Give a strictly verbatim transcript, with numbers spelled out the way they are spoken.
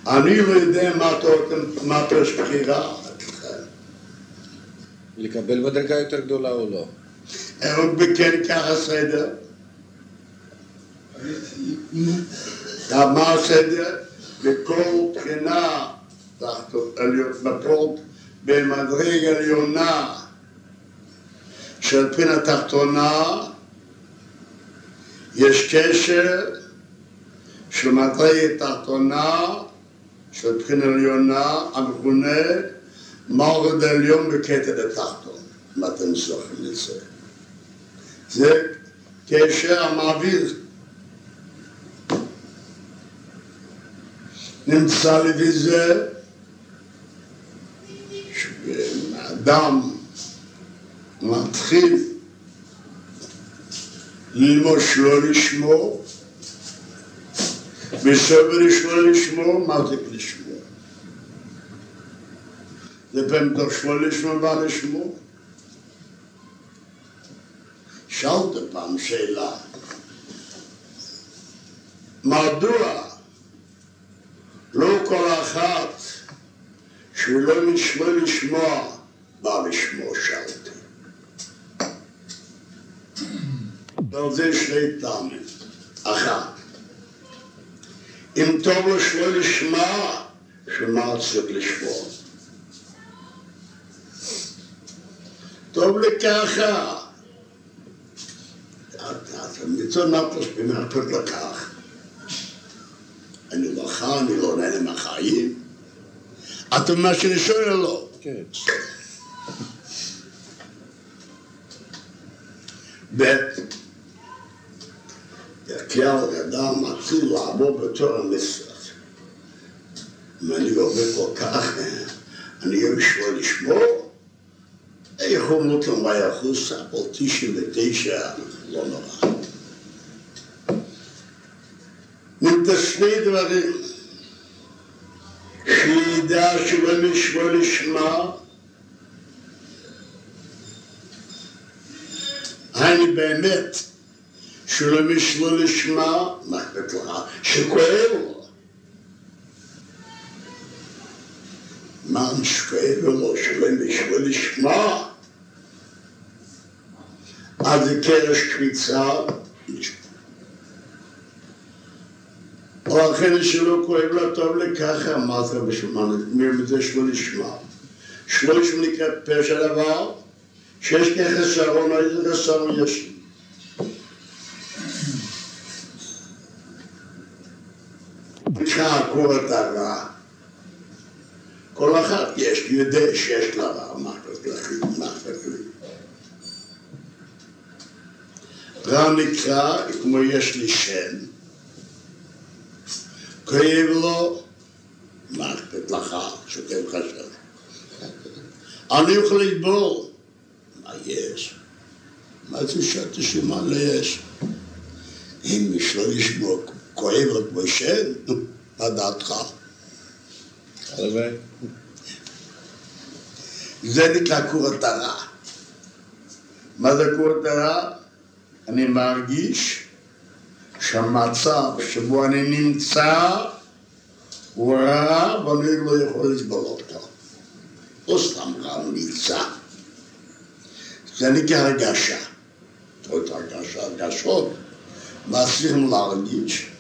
אני לא יודע מה פירוש בחירה. לקבל מדרגה יותר גדולה או לא? הוא בכן ככה סדר. מה הסדר? בכל בחינה, בכל במדרג עליונה של בחינה תחתונה, יש קשר של מדרג תחתונה של בחינה עליונה המכונה מלכות העליון בכתר התחתון. מה אתם זוכרים את זה? זה קשר המעביר. נמצא לפי זה שאדם מתחיל ללמוד שלא לשמור, בסוף שלא לשמור, מה זה לשמור? זה פעם טוב שלא לשמור בא לשמור? שאלת פעם שאלה, מדוע לא כל אחת שהוא לא נשמע לשמוע בא לשמוע, שאלתי. ועל זה שני טעמים. אחת, אם טוב לו שלא לשמוע, שמה צריך לשמוע? טוב לככה. מצוא נפוס במרפות לכך. אני לא חי, אני לא נהנה מהחיים. אתה מה שאני שואל או לא? כן. ב' הכלל אדם מתחיל לעבוד בתור המשרד. אם אני עובד כל כך, אני אוהב שלא לשמור, יכול להיות לו מה יחוס, אבל תשעים ותשע לא נורא. נמצא שני דברים, שידע שלא נשמע לשמה, אני באמת שלא נשמע לשמה, מה אכפת לך? שכואב לו. מה שכואב לו שלא נשמע לשמה? אז זה קרש קריצה, או אחרי שלא כואב לה טוב לככה, מה זה בשביל מזה שלא לשמה? שלא לשמה נקרא פשע דבר, שיש כחסרון, או איזה חסרון יש. בכלל כל הדרה, כל אחת יש, יודע שיש לה רע, מה כתבי. רע נקרא, כמו יש לי שם, כואב לו, מה כתב לך, שכתב חשב. אני יכול לטבור, מה יש? מה זה שאתה שמה לא יש? אם משלא לשמוע כואב לו כמו שם, מה דעתך? זה נקרא קורת הרע. מה זה קורת הרע? אני מרגיש שהמצב שבו אני נמצא הוא רע ואני לא יכול לסבול אותו. לא סתם רע, נמצא. זה נקרא הרגשה. זאת הרגשה, הרגשות. מה צריכים להרגיש?